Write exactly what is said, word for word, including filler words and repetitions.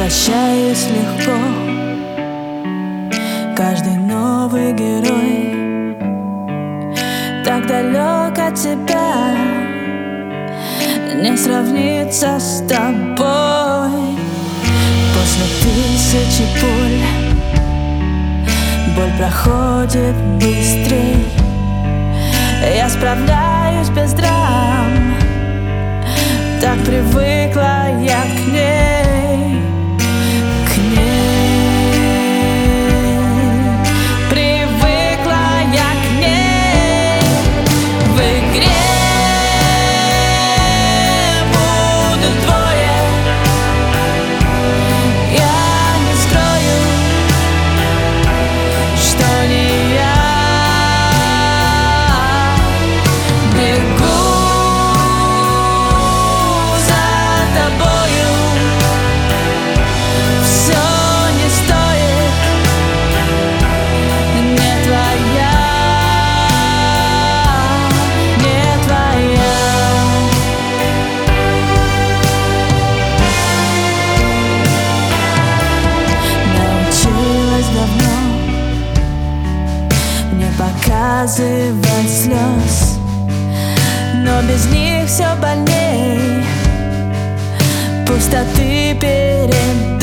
прощаюсь легко. Каждый новый герой так далек от тебя, не сравнится с тобой. После тысячи пуль боль проходит быстрей. Я справляюсь без драм, так привыкла я к ней, к ней. Привыкла я к ней. В игре будут двое, я не скрою, что не я. Бегу за тобою, все не стоит, не твоя, не твоя. Научилась давно не показывать слез, но без них все больней, пустоты перед